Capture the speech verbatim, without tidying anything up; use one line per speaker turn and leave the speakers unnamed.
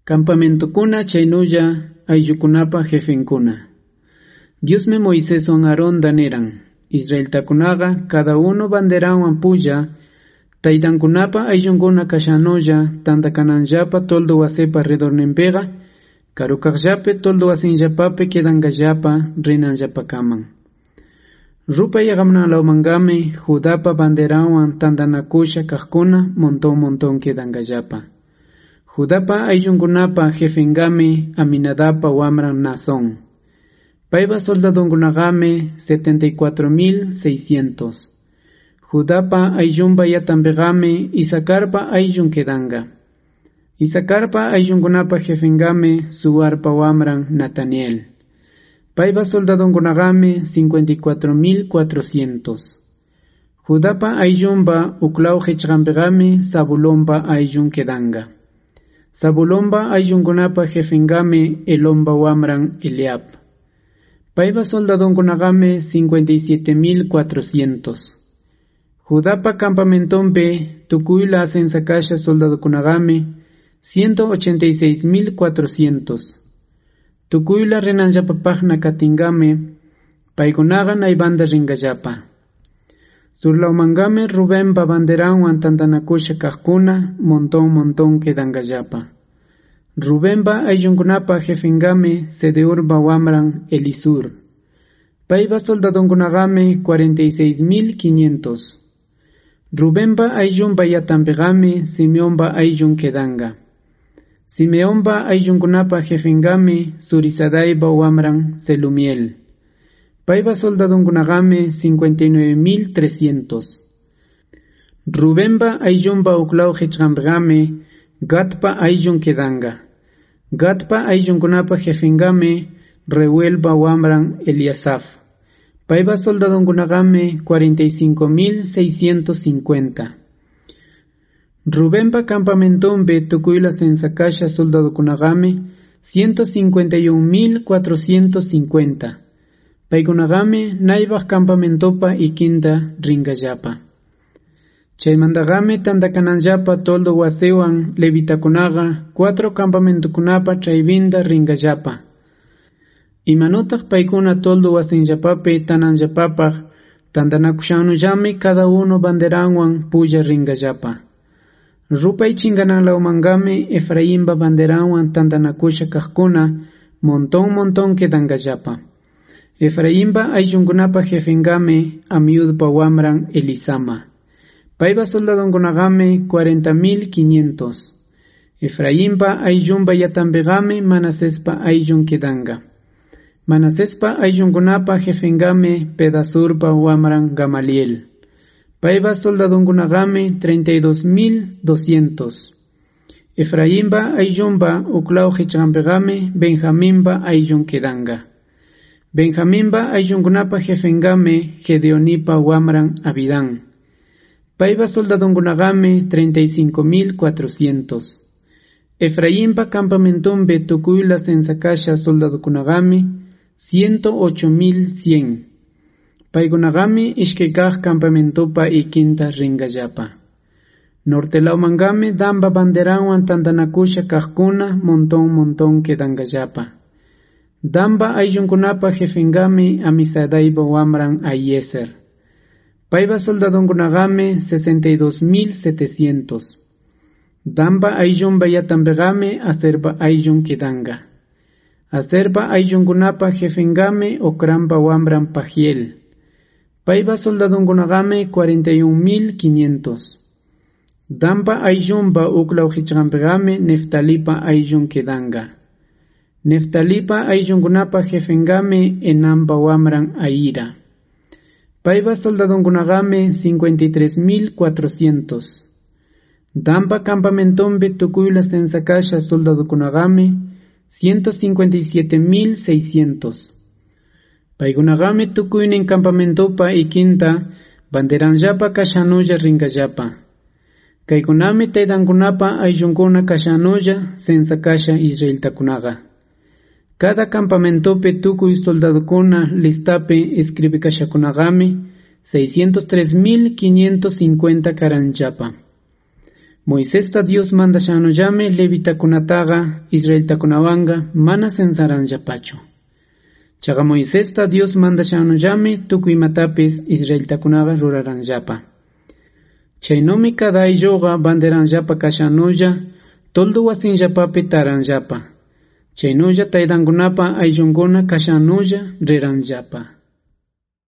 Campamentukuna chaynulla ayllukunapa jefenkuna. Diosme Moisés on Aarón daneran, Israeltakunaga cada uno banderawan pulla, taytankunapa ayllunkuna kashanulla tantakananllapa toldo wasepa redornenpega, karukaqllape toldo wasinllapapi kedankallapa rinanllapakaman. Rupa yaqamnanlawmangami Judapa banderawan tantanakusha kaqkuna montón montón kedankallapa. Judapa ayllunkunapa jefengami Aminadapa wamran Nazón. Paiva soldadonkunagami setenta y cuatro mil seiscientos. Judapa ayllunpa yatampegami Isacarpa ayllun kedanga. Isacarpa ayllunkunapa jefengami Suarpa wamran Nataniel. Paiva soldadonkunagami cincuenta y cuatro mil cuatrocientos. Judapa ayllunpa uklaw hechqampegami Zabulonpa ayllun kedanga. Zabulonpa ayllunkunapa jefengami Elompa wamran Eliab. Paiva soldadonkunagami cincuenta y siete mil cuatrocientos. Judapa campamentompe tukuyla sensakasha soldadokunagami ciento ochenta y seis mil cuatrocientos. Tukuyla renanllapapaqna katingami paykunaqa naybanda ringallapa. Surlaumangami Rubenpa banderawan tantanakusha kaqkuna montón montón kedankallapa. Rubenpa ayllunkunapa jefengami Sedeurpa wamran Elisur. Paiva soldadonkunagami cuarenta y seis mil quinientos. Rubenpa ayllunpa yatampegami Simeonpa ayllun kedanga. Simeonpa ayllunkunapa jefengami Surisadaipa wamran Selumiel. Paiva soldadonkunagami cincuenta y nueve mil trescientos. Rubenpa ayllunpa uklaw hechqampegami Gadpa ayllun kedanga. Gadpa ayllunkunapa jefengami Reuelpa wamran Eliasaf. Paiva soldadonkunagami cuarenta y cinco mil seiscientos cincuenta. Rubenpa campamentompe tukuyla sensakasha soldadokunagami ciento cincuenta y un mil cuatrocientos cincuenta. Paykunagami naybaq campamentopa ikinta ringallapa. Chaymantagami tantakananllapa toldo wasewan levitakunaga cuatro campamentukunapa chayvinta ringallapa. Imanutaq paykuna toldo wasinllapapi tananllapapaq tantanakushannullami cada uno banderanwan pulla ringallapa. Rupay chingananlawmangami Efraimpa banderanwan tantanakusha kaqkuna montón montón kedankallapa. Efraimpa ayllunkunapa jefengami Amiudpa wamran Elisama. Paiva soldadonkunagami cuarenta mil quinientos. Efraimpa ayllunpa yatampegami Manasespa ayllun kedanga. Manasespa ayllunkunapa jefengami Pedasurpa wamran Gamaliel. Paiva soldadonkunagami treinta y dos mil doscientos. Efraimpa ayllunpa uklaw hechqampegami Benjaminpa ayllun kedanga. Benjaminpa ayllunkunapa jefengami Gedeonipa wamran Abidán. Paiva soldadonkunagami treinta y cinco mil cuatrocientos. Efraimpa campamentompe tukuyla sensakasha soldadokunagami ciento ocho mil cien. Paykunagami ishkikaq campamentopa ikinta ringallapa. Nortelawmangami Danpa banderanwan tantanakusha kaqkuna montón montón kedankallapa. Danpa ayllunkunapa jefengami Amisadaipa wamran Ahiezer. Paiva soldadonkunagami sesenta y dos mil setecientos. Danpa ayllunpa yatampegami Aserpa ayllun kedanga. Aserpa ayllunkunapa jefengami Ocranpa wamran Pagiel. Paiva soldadonkunagami cuarenta y un mil quinientos. Danpa ayllunpa uklaw hechqampegami Neftalipa ayllun kedanga. Neftalipa ayllunkunapa jefengami Enampa wamran Aira. Paiva soldadonkunagami cincuenta y tres mil cuatrocientos. Danpa campamentompe tukuyla sensakasha soldadokunagami ciento cincuenta y siete mil seiscientos. Paykunagami tukuynin campamentopa ikinta banderanllapa kashanulla ringallapa. Kaykunami taytankunapa ayllunkuna kashanulla sensakasha Israeltakunaga. Cada campamentope tukuy soldadokuna listape escribikashakunagami seiscientos tres mil quinientos cincuenta karanllapa. Moisesta Dios manda shanuyame levitakunataga Israeltakunawanga mana sensaranllapachu. Chaga Moisesta Dios manda shanuyame tukuymatapis Israeltakunaga ruraranllapa. Chaynomi cada aylluga banderanllapa kashanulla toldo wasinllapapi taranllapa. Chaynulla taytankunapa ayllunkunaka kashanulla riranllapa.